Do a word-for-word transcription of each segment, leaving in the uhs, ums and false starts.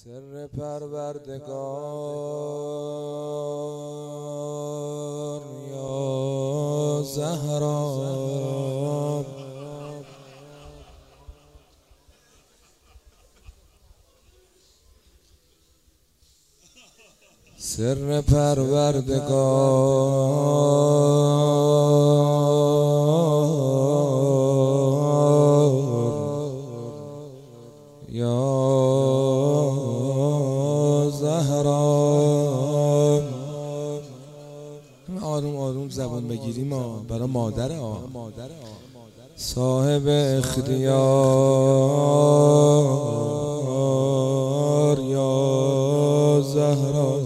سر پروردگار یا زهرا سر پروردگار یا زهرا. آروم آروم زبان بگیریم ما برای مادر ها. صاحب اختیار یا زهرا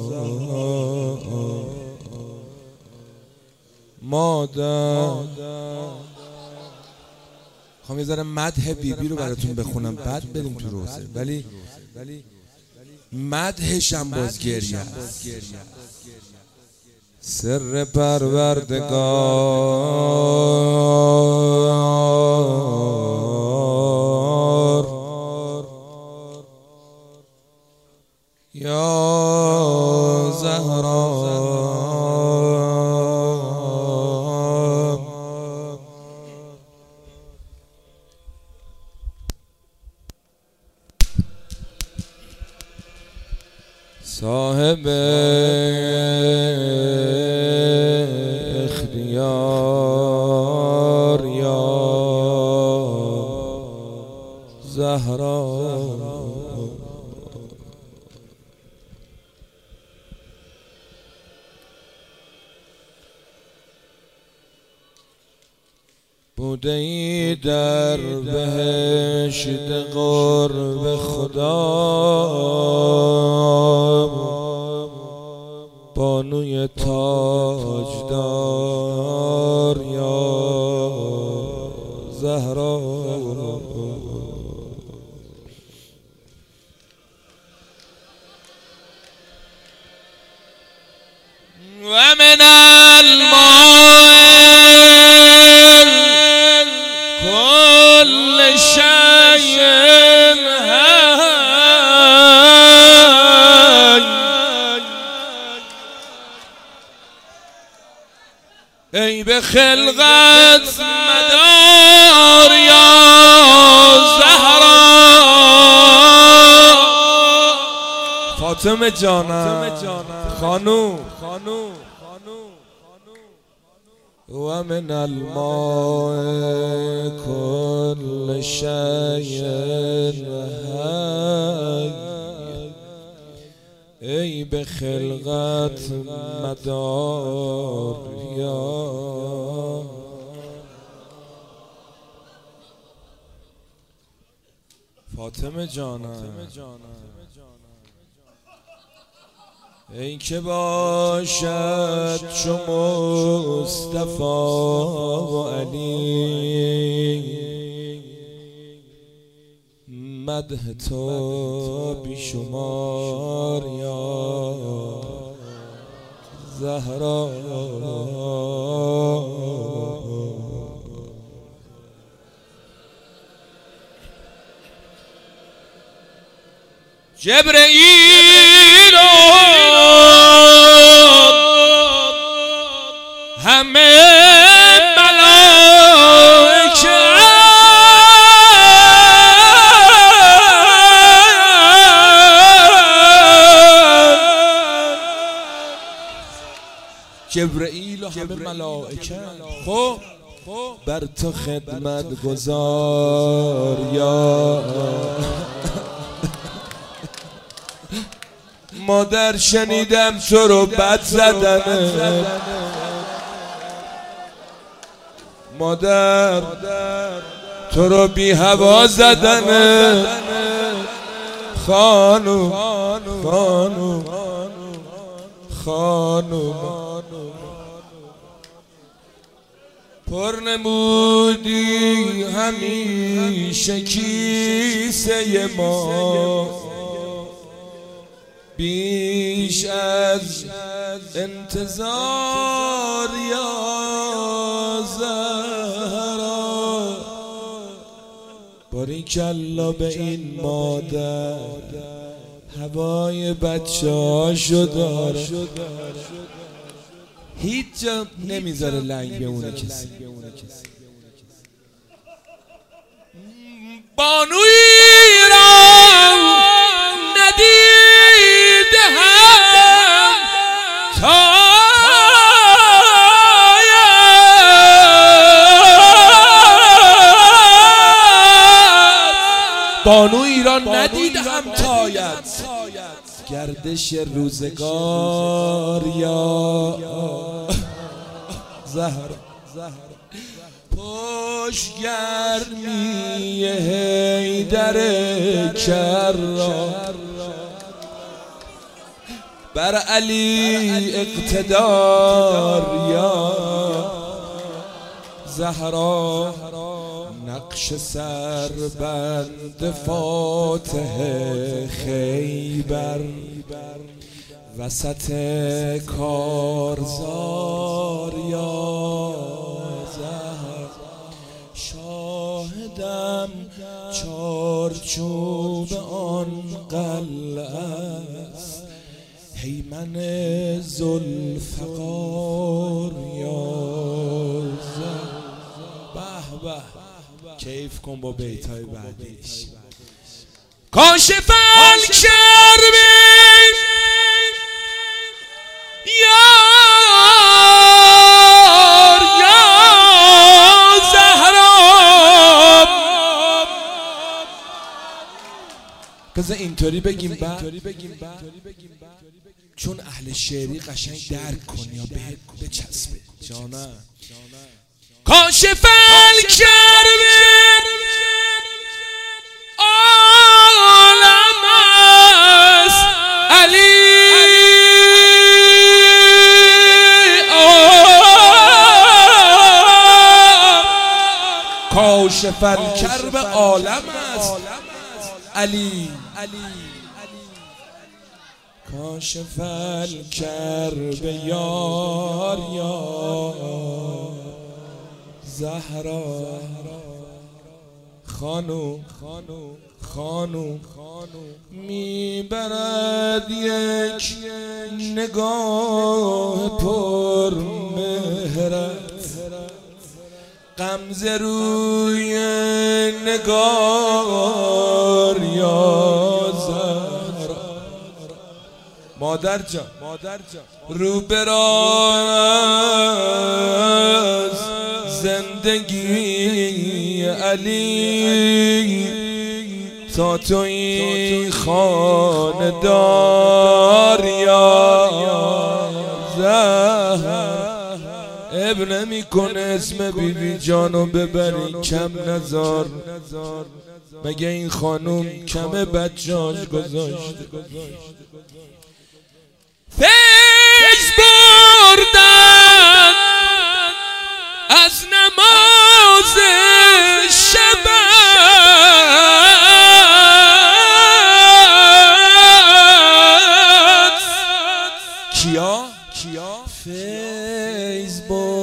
مادر. خواهم یه ذره مدح بیبی رو براتون بخونم بعد بریم تو روزه، ولی مدحش هم باز گریه است. سر پروردگار یا زهرا صاحب اختیار یا زهرا. بوده ای در بهشت قرب خدا، بانوی تاجدار یا زهرا. و من الماء كل شيء ای به خلقت مدار یا زهرا. فاطمه جانم خانوم و من الماء كل شيء حي ای به خلقت مدار یا فاطمه جانم. ای که باشد چو مصطفی و علی، مدح تو بیشمار یا زهرا. جبرئیل همه ملائکه جبرئیل و همه ملائکه خب بر تو خدمت گزار یا مادر. شنیدم تو رو بد زدنه مادر، تو رو بی هوا زدنه خانوم خانوم خانوم. پر نمودی همیشه کیسه ما، بیش از انتظار یا زهرا. باریکالله به این مادر هوای بچه هاشو داره، هیچ جا نمیذاره لنگ بمونه کسی. بانویی را ندیده هم تا بانو ایران ندیده هم تاید، گردش روزگار یا زهر پشت گرمی حیدر کرار بر علی اقتدار یا زهرا، نقش سربند فاتح خیبر وسط کارزار یا زهر، شاهدم چارچوب آن قلعه است، هیمن ذوالفقار یا زهر. به به کیف کن با بیتای بعدیش. کاشف الکرب یار یا زهرا. بذار اینطوری بگیم بعد، چون اهل شعری قشنگ درک کنی یا به بچسبه. جانم کاشف الکرب عالم است علی، کاشف الکرب عالم است علی، کاشف الکرب یار یا زهرا. خانو خانو میبرد یک نگاه پر مهرت، غمزه روی نگار یا زهرا. مادر جان رو براز زندگی علی، تا تو این خاندار یا زهر. اب نمی کنه اسم بی بی جانو ببری کم نزار، مگه این خانوم کم بچه‌اش گذاشته. فیض بردن از نماز شبت. کیا؟ فیض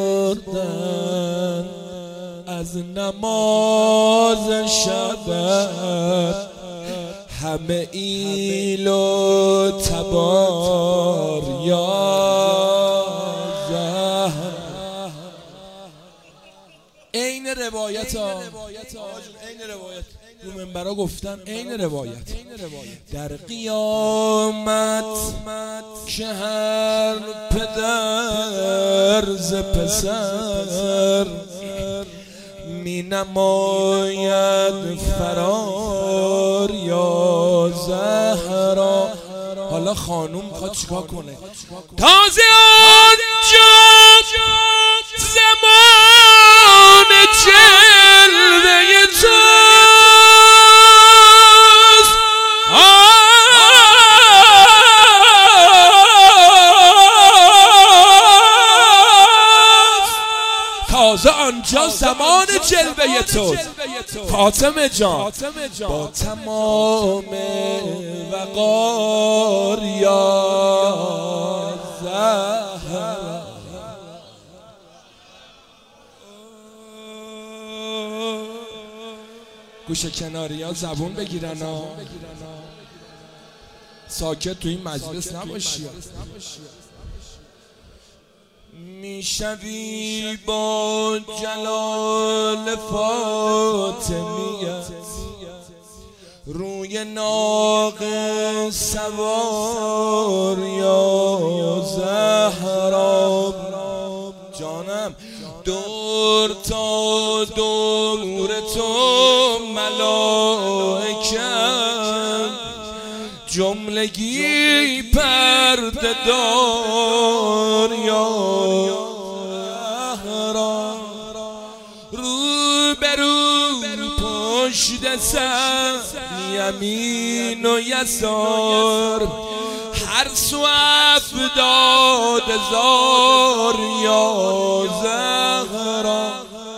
بردن از نماز شبت، همه ایل و تبار یا زهر. این روایت ها این روایت رو منبرا گفتن، این روایت در قیامت که هر پدر ز پسر می نماید فرار یا زهرا. حالا خانوم خواد چیکار کنه؟ تازه آنجا زمان جلوه توست، تازه آنجا زمان جلوه توست فاطمه جان، با تمام وقار یا زهرا. گوشه کناری ها زبون بگیرن ها. ساکت تو این مجلس نباشی. میشوی با جلال فاطمیت روی ناقه سوار یا زهرا جانم، دور تا دور تو ملائکه جملگی پرده دار یا زهرا، رو برو پشت سر یمین و یسار هر سو افداد زار یا زهرا،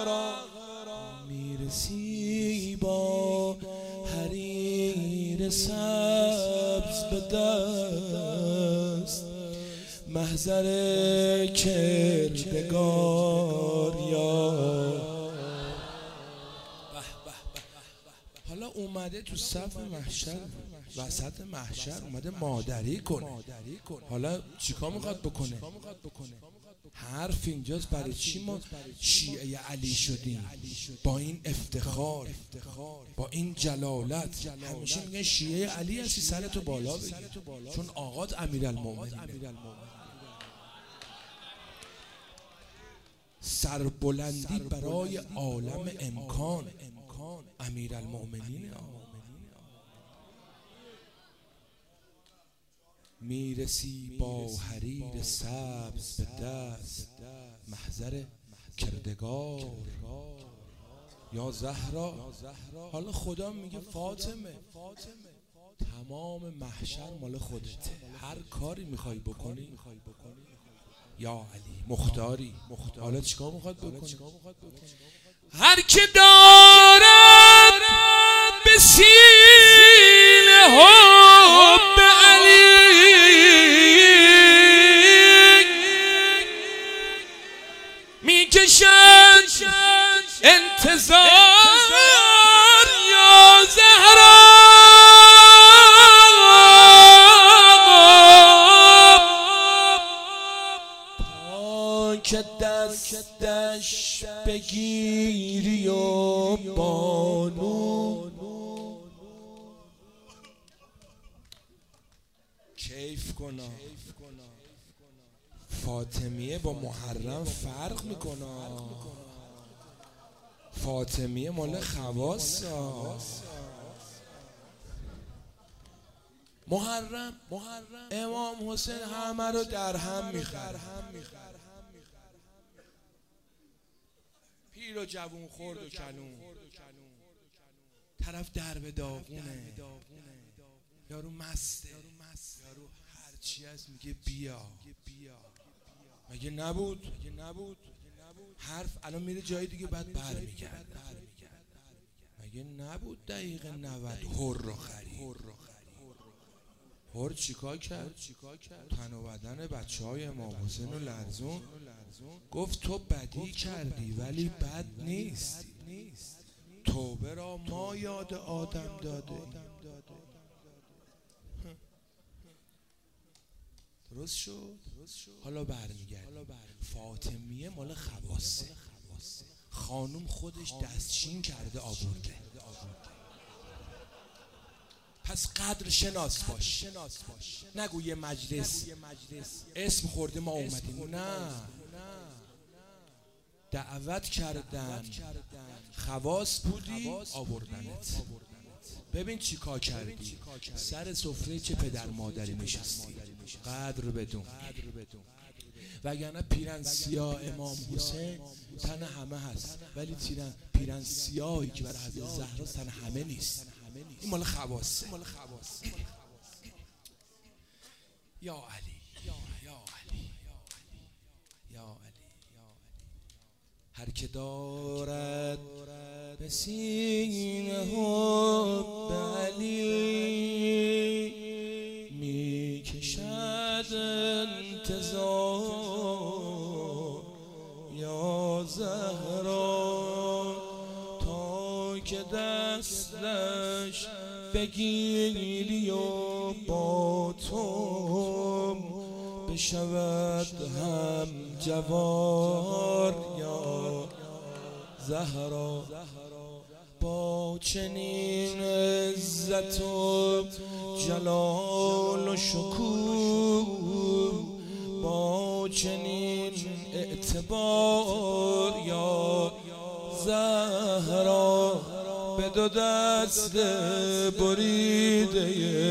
میرسی با حریر سبز به دست محضر کردگار یا. حالا اومده تو صف محشر، وسط محشر اومده مادری کنه. حالا چیکار میخواد بکنه؟ حرف اینجاست برای چی ما شیعه علی شدیم؟ با این افتخار، با این جلالت همیشه میگن شیعه علی هستی، سرتو بالا بگیر چون آقات امیرالمومنینه. سربلندی برای عالم امکان امیرالمومنین. میرسی با حریر سبز به دست محضر کردگار یا زهرا. حالا خدا میگه فاطمه تمام محشر مال خودته، هر کاری میخوای بکنی یا علی مختاری. حالا چیکار میخواد بکنی؟ هر که دارد به سینه حب علی میکشد انتظار یا زهرا، تا که دستش بگیری و بانو کیف کنا. فاطمیه با محرم فرق میکنه. فاطمیه مال خواصا. محرم امام حسین همه رو در هم میخره. پیر و جوون، خرد و کنون، طرف درب داغونه، یارو مسته، یارو هرچی هست میگه بیا. مگه نبود؟ حرف الان میره جای دیگه بعد برمیگرده. مگه نبود دقیقه نود هر رو خرید؟ هر چیکار کرد؟ تن و بدن بچه های امام حسین رو لرزون. گفت تو بدی کردی ولی بد نیستی، توبه را ما یاد آدم داده. درست شد؟ حالا برمیگرد. فاطمیه مال خواصه. خانوم خودش دستچین کرده آورده. پس قدر شناس باش. نگو یه مجلس اسم خورده ما اومدیم. نه، دعوت کردن، خواص بودی آوردنت. ببین چی کار کردی. سر سفره چه پدر مادری نشستی. قدر بدون. وگرنه پیرن سیاه امام حسین تن همه هست، ولی پیرن پیرن سیاهی که برای حضرت زهرا تن همه نیست. این مال خواصه. یا علی یا علی یا علی. هر که دارد به سینه حب علی میکشد انتظار یا زهرا، تا که دستش بگیری و با تو بشود هم جوار یا زهرا. با چنین عزت و جلال و شکوه، با چنین اعتبار یا زهرا، به دو دست بریده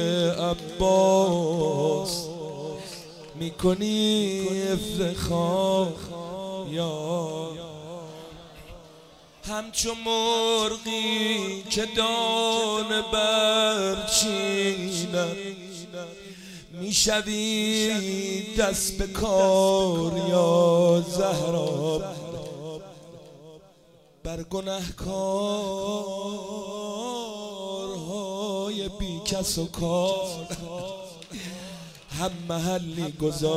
عباس میکنی افتخار یا همچو مرغی که دانه برچیند میشوی دست به کار یا زهرا. بر گنهکارهای بی کس و کار هم محلی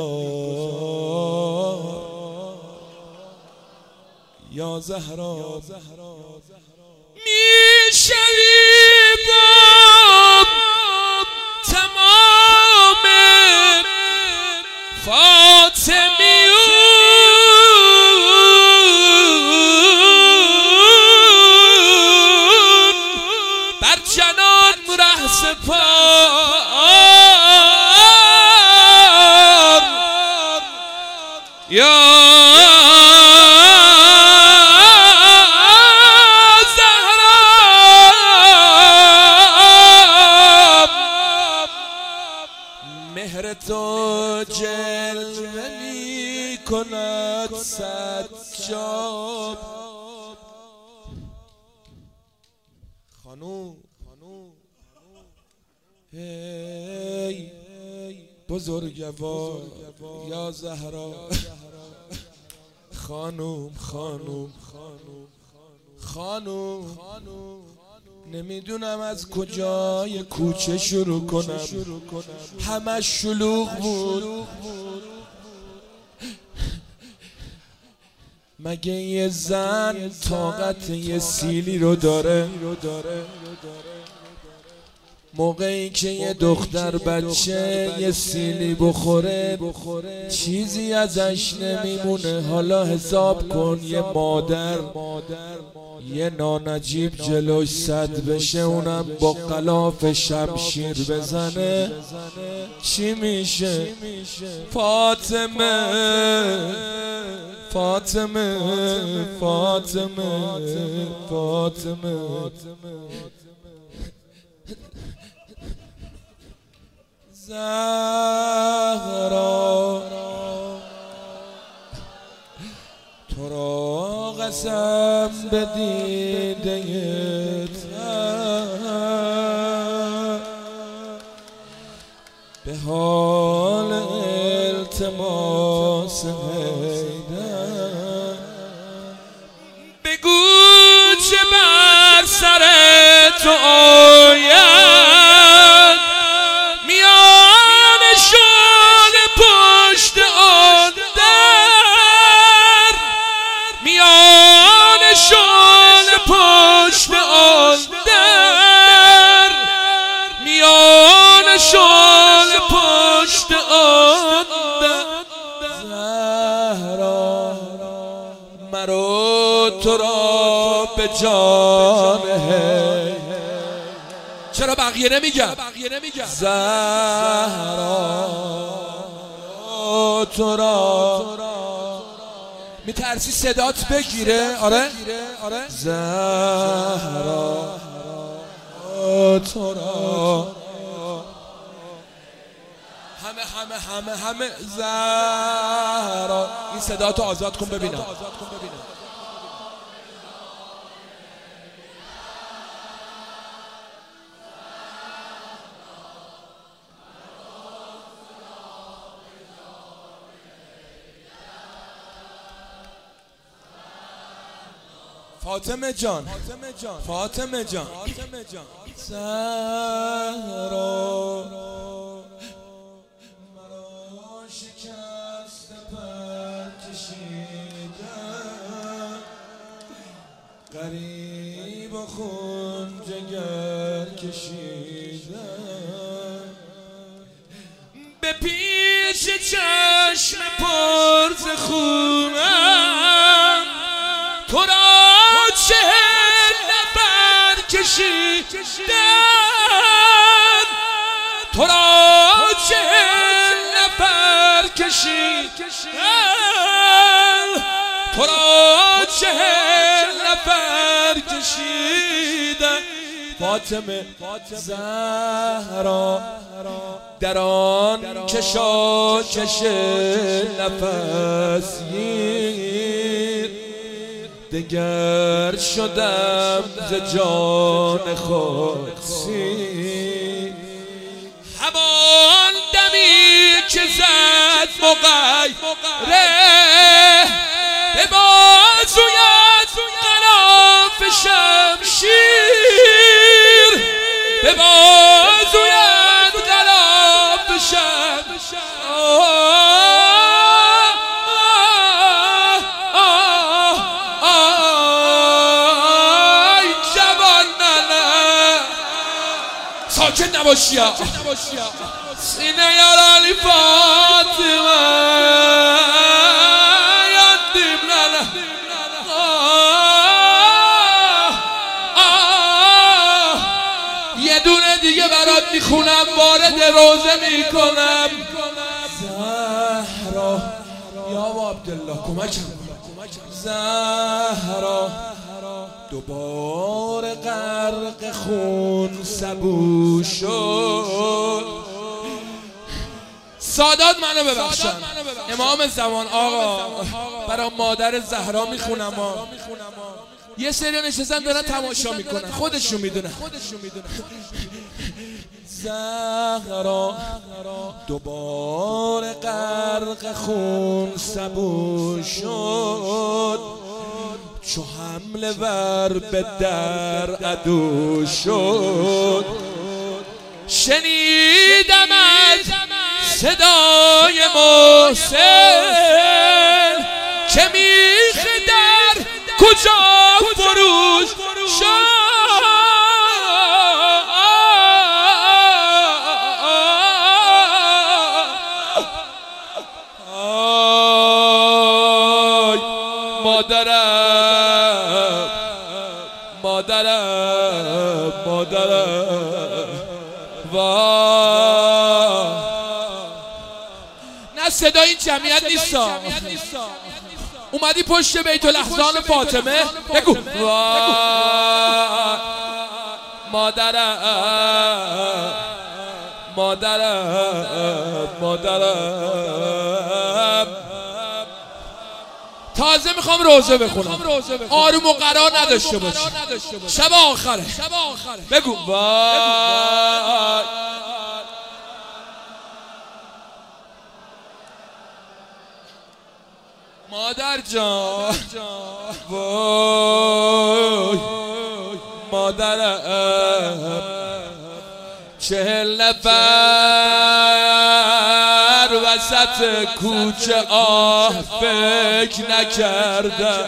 گذار یا زهرا. میشوی با تمام فاطمیون بر جنان مرهسپار یا مهر تو جلوه می کند سجاب. خانوم هی بزرگوار یا زهرا. خانوم خانوم خانوم نمیدونم از کجای کوچه شروع کنم، همش شلوغ بود. مگه یه زن طاقت یه سیلی رو داره؟ موقعی که یه دختر بچه یه سیلی بخوره چیزی ازش نمیمونه. حالا حساب کن یه مادر یه نانجیب جلوش صد بشه، اونم با غلاف شمشیر بزنه، چی میشه؟ فاطمه فاطمه فاطمه فاطمه زهرا. تو را قسم به دیده تر، به حال التماس حیدر، بگو چه بر سر تو آید، میان شال پشت آن در، میان شال پشت آن در، میان شال پشت آن در. زهرا مرا تو را به جان هی، چرا بقیه نمیگم؟ زهرا تو را میترسی صدات بگیره؟ آره زهرا تو را همه همه همه همه زهرا. این صداتو آزاد کن ببینم. فاطمه جان فاطمه جان زهرا مرا شکست پر کشیدن، غریب و خون جگر کشیدن به پیش چشم پر ز خونم تو را چهل نفر کشیدن تو را چهل نفر کشیدن تو را چهل نفر کشیدن فاطمه زهرا در آن کشاکش نفس گیر دگر شدم ز جان خود سیر همان دمی که زد مغیره به بازویت غلاف شمشیر به بازویت غلاف شمشیر آی جوان ننه ساکت نباشیا سینه یارانی فاطمه یادیم ننه یه دونه دیگه برات میخونم وارد روزه میکنم زهرا یا ابا عبدالله کمکم زهرا دوباره غرق خون سبو شد سادات منو ببخشن امام زمان آقا برای مادر زهرا میخونم ها یه سری نشستن دارن تماشا میکنن خودشون میدونن زهرا دوباره غرق خون سبو شد چو حمله ور به در عدو شد شنیدم از صدای محسن که میخ در کجا فروش شد مادرم مادرم مادرم وای نه صدای این جمعیت نیستا اومدی پشت بیت الاحزان فاطمه بگو مادرم مادرم مادرم تازه میخوام روزه بخونم آروم و قرار نداشته باشی شب آخره بگو وای مادر جان وای مادرم چهل نفر وسط کوچه آه فکر نکردم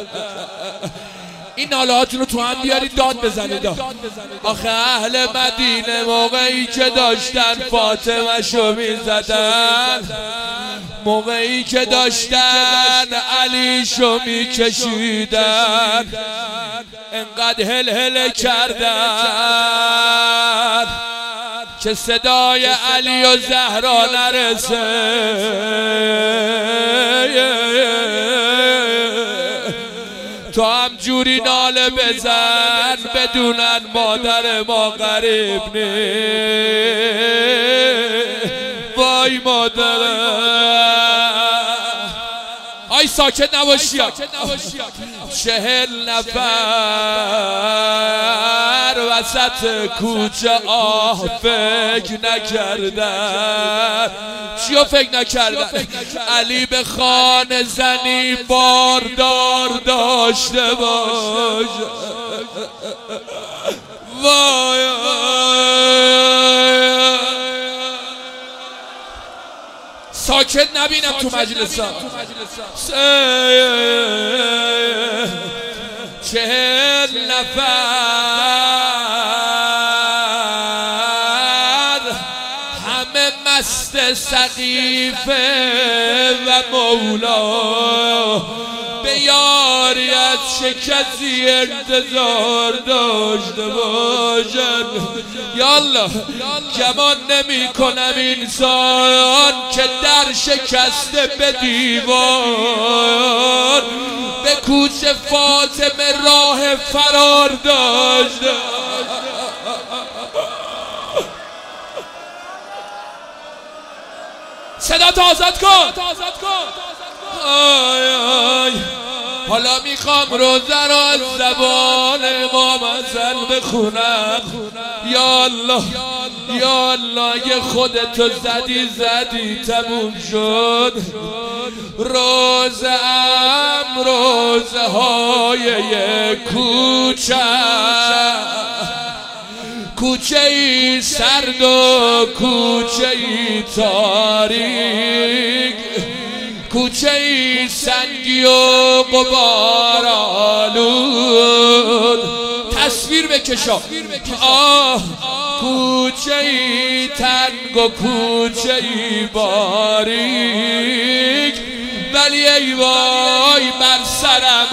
این نالهاتون رو تو هم بیارید داد بزنید آخه اهل مدینه موقعی که داشتن فاطمه شو میزدن موقعی که داشتن علی شو میکشیدن انقدر هل هل کردن که صدای علی و زهرا نرسه تو هم جوری ناله بزن بدونن مادر ما غریب نی وای مادرم آی ساکت نباشی چهل نفر وسط کوچه آه فکر نکردن چیو فکر نکردن علی به خانه زنی باردار داشته باش وای ساکت نبینم تو مجلسا چهل نفر قصد سقیفه و مولا به یاریت شکستی انتظار داشته باشد. یالله گمان نمی کنم انسان که در شکسته به دیوار به کوچه فاطمه راه فرار داشته. صدا تا آزاد کن. آی آی حالا میخوام روزه را از زبان امام حسن بخونم. یا الله یا الله یه خودتو زدی زدی تموم شد. روزه ام روزه های کوچه کوچه ای سرد و کوچه ای تاریک، کوچه ای سنگی و غبار آلود. تصویر بکشا. آه کوچه ای تنگ و کوچه ای باریک، ولی ای وای بر سرم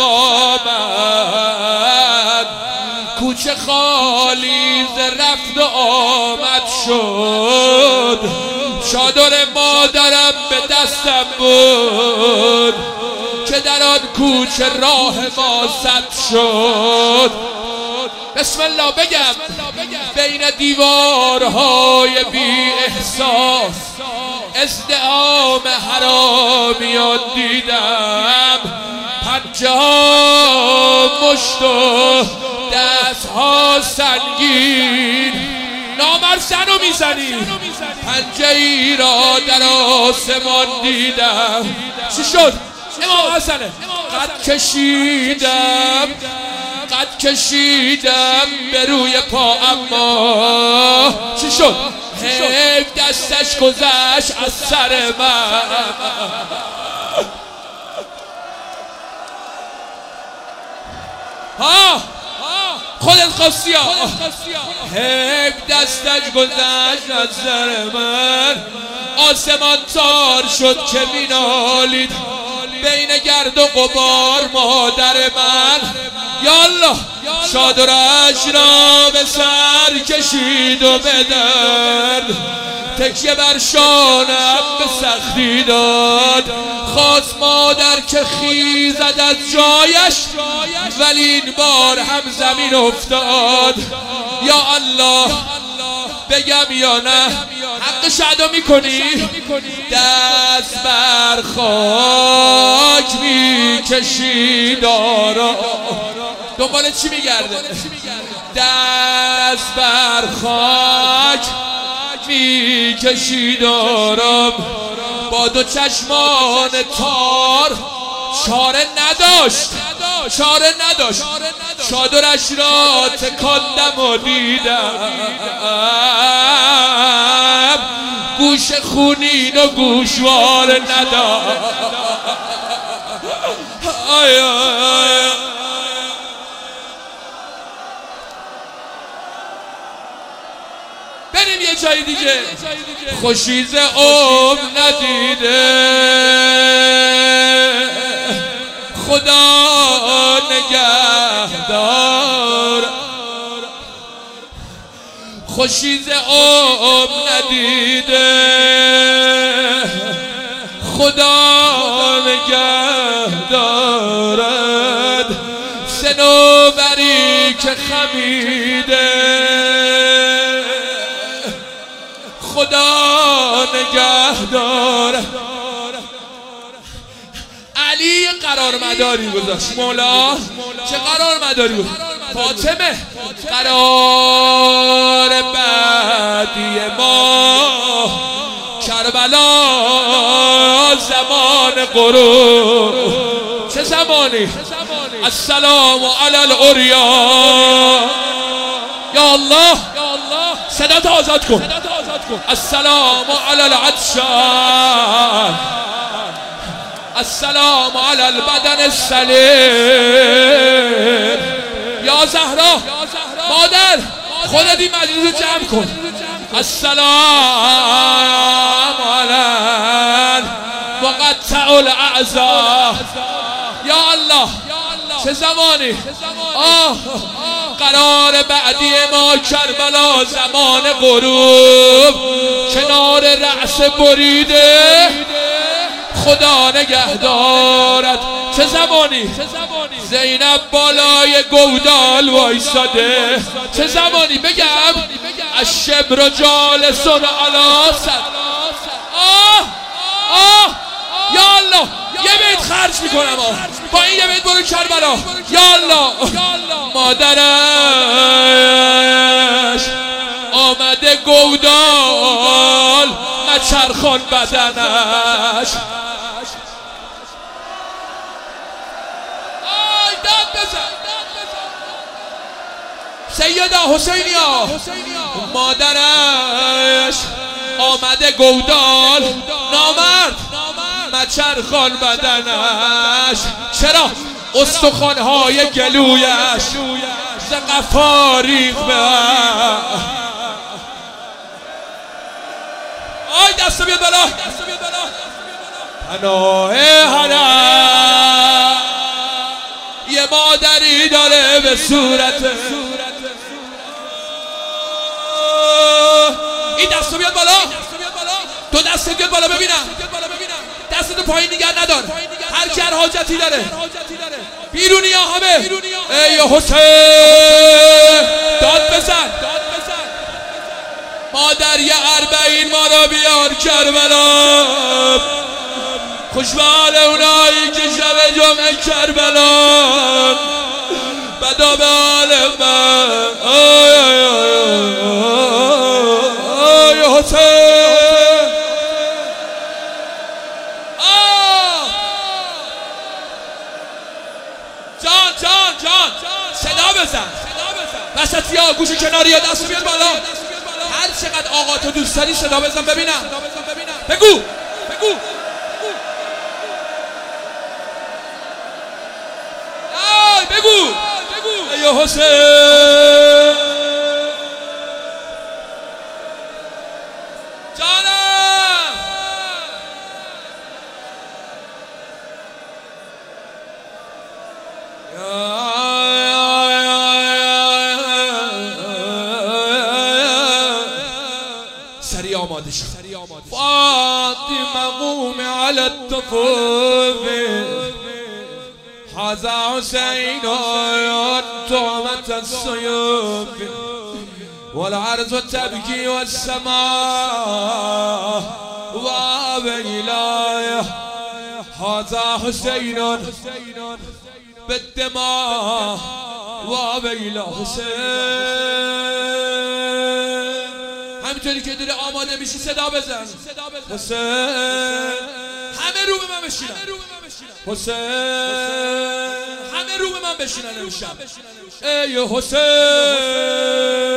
آمد. کوچه خالی ز رفت و آمد شد. چادر مادرم به دستم بود که در آن کوچه راه ما سد شد. بسم الله بگم بین دیوارهای بی احساس ازدحام حرامیان دیدم. پنجه ها مشت و دست ها سنگین. نامرد زنو میزنی. پنجه ای را در آسمان دیدم. چی شد؟ امام حسنه. قد کشیدم قد کشیدم به روی پا، اما چی شد؟ حیف دستش گذشت از سر من. ها خودت خواستی ها. حیف دستش گذشت از سر من. آسمان تار شد که مینالید بین گرد و غبار مادر من. یالله چادرش را به سر کشید و به درد تکیه بر شانم به سختی داد. خواست مادر که خیزد از جایش، ولی این بار هم زمین افتاد. یا الله بگم یا نه؟ حق شهدا میکنی؟ دست بر خاک میکشی دارا. دنبال چی میگرده؟ دست بر خاک میکشی دارم. با دو چشمان تار چاره نداشت چاره نداشت چادرش را تکاندم و دیدم گوش خونین و گوشوار نداشت. آی آی بریم یه جای دیگه. خوشیز عمر ندیده خدا نگهدار. خوشیز عمر ندیده خدا نگهدارد. صنوبری که خمیده خدا نگهدار. علی قرار مداری گذاشت. مولا چه قرار مداری بود؟ فاطمه قرار بعدی ما کربلا زمان غروب. چه زمانی؟ السلام علی العریا. یا الله صدات آزاد کن. السلام علی العطشان، السلام علی البدن السلیم. یا زهرا مادر خودت این مجلس رو جمع کن. السلام الاعزا. یا الله چه زمانی آه قرار بعدی ما کربلا، زمان غروب کنار رأس بریده خدا نگهدارد. چه زمانی زینب بالای گودال وایساده، چه زمانی بگم الشبر جالسون علی صد. آه آه یا الله یه بیت خرج میکنم آه. با این یه بیت برو کربلا. یا الله مادرش آمده گودال نچرخان بدنش. آی داد بزن سیده حسینیا. مادرش آمده گودال نامرد مچرخان بدنش. چرا؟ استخوان‌های گلویش ز قفا ریخ به. آی دست بیاد بالا. پناه حرم یه مادری داره به صورت. این دست بیاد بالا. دو دست بیاد بالا ببینم. دستتو پایین نگه ندار. هر کی هر حاجتی داره بیرونی ها همه. ای حسین داد بزن. مادر یه اربعین ما را بیار کربلا. خوشبال اونایی که شب جمعه کربلا بدا به حال من. آی آی آی حسین. جان جان جان صدا بزن. وسطی ها گوش کناری ها دست بیاد بالا. هر چقدر آقا تو دوست داری صدا بزن ببینم. بگو بگو آی بگو ای حسین جانم. سریع آماده شد. فاطمه قوم علی الطفوف حذا حسین طعمة السيوف والعرض تبكي والسماء وويلاي هذا حسين بالدماء وويلا حسین. همینطوری که داره آماده میشی صدا بزن. حسین همه رو به من بشینن. حسین همه رو به من بشینن امشب. ای حسین